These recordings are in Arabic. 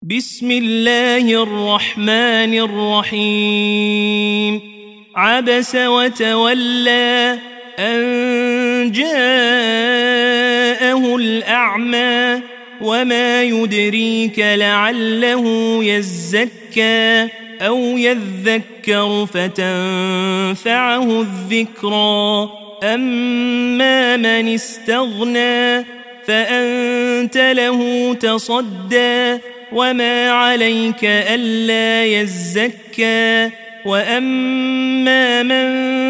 بسم الله الرحمن الرحيم عبس وتولى أن جاءه الأعمى وما يدريك لعله يزكى أو يذكر فتنفعه الذكرى أما من استغنى فأنت له تصدى وما عليك ألا يزكى وأما من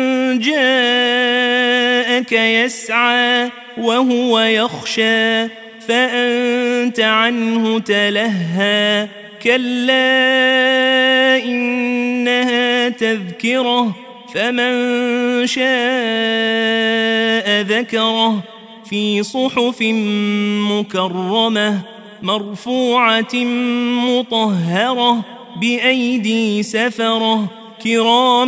جاءك يسعى وهو يخشى فأنت عنه تلهى كلا إنها تذكرة فمن شاء ذكره في صحف مكرمة مرفوعة مطهرة بأيدي سفرة كرام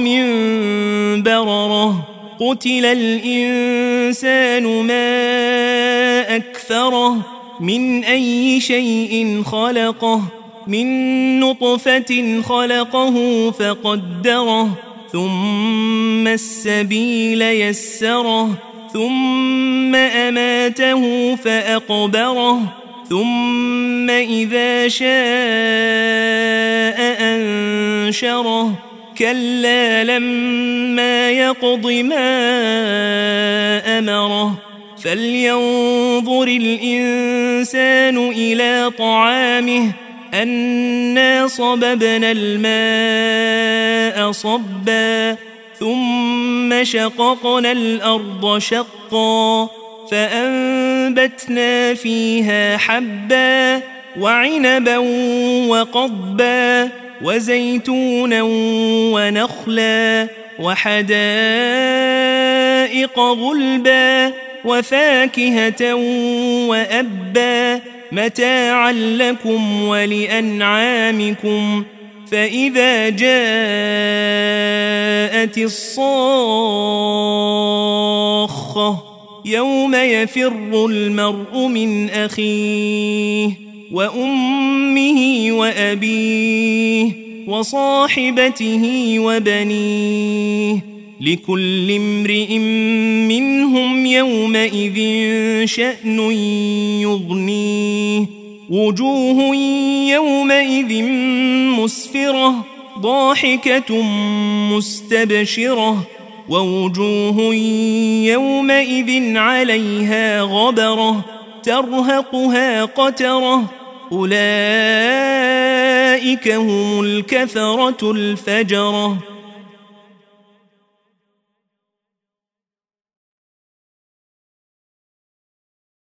بررة قتل الإنسان ما أكفره من أي شيء خلقه من نطفة خلقه فقدره ثم السبيل يسره ثم أماته فأقبره ثم إذا شاء أنشره كلا لما يقض ما أمره فلينظر الإنسان إلى طعامه أنا صببنا الماء صبا ثم شققنا الأرض شقا فأنبتنا فيها حبا وعنبا وقضبا وزيتونا ونخلا وحدائق غلبا وفاكهة وأبا متاعا لكم ولأنعامكم فإذا جاءت الصاخة يوم يفر المرء من أخيه وأمه وأبيه وصاحبته وبنيه لكل امرئ منهم يومئذ شأن يغنيه وجوه يومئذ مسفرة ضاحكة مستبشرة ووجوه يومئذ عليها غبرة ترهقها قترة أولئك هم الكفرة الفجرة